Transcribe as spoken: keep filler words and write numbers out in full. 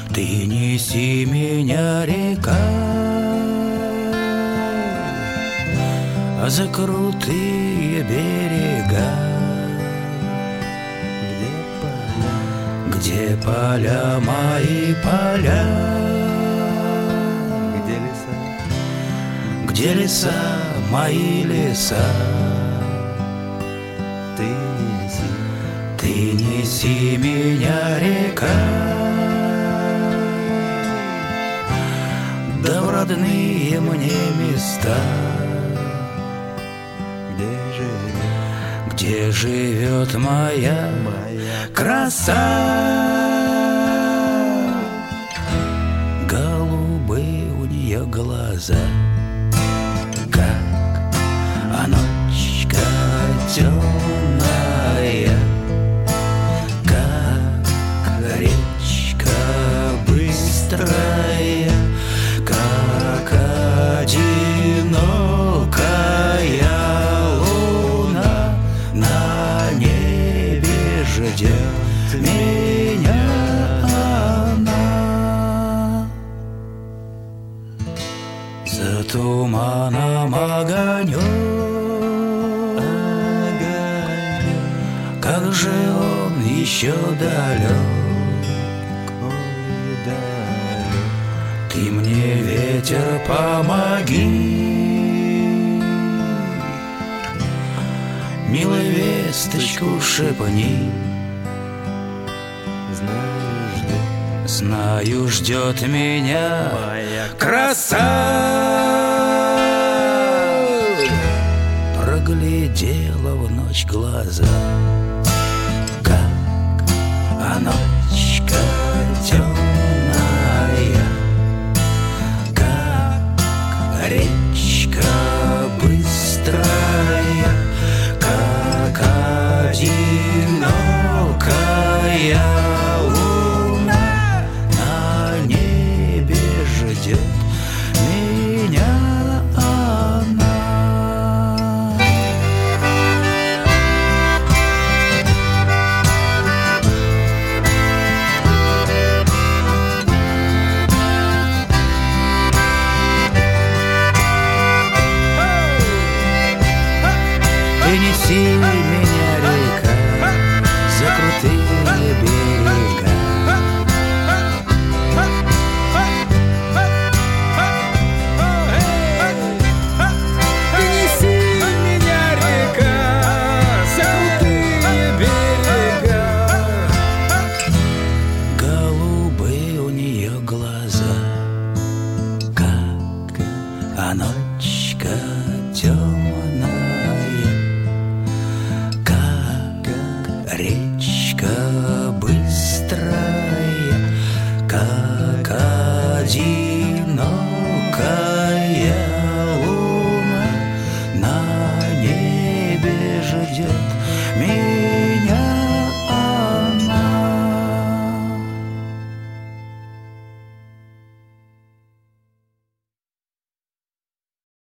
Ты неси меня, река, за крутые берега, где поля мои поля, где леса, где леса мои леса. ты неси, Ты неси меня, река, да в родные мне места, где живет где живет моя моя краса. Голубые у нее глаза, как а ночка темная, как речка быстрая, как одинокая луна на небе ждет меня она. За туманом огонек, как же он еще далек. ой, далек. Ты мне, ветер, помоги, милая весточку шепни. Знаю, ждет Знаю, ждет меня моя краса. Проглядела в ночь глаза, как а ночка темная, как речка быстрая, как одинокая луна на небе ждет меня она. Ты неси меня, река, за крутые берега, ты неси меня, река, за крутые берега. Голубые у нее глаза, как а ночка темная, как речка быстрая, как один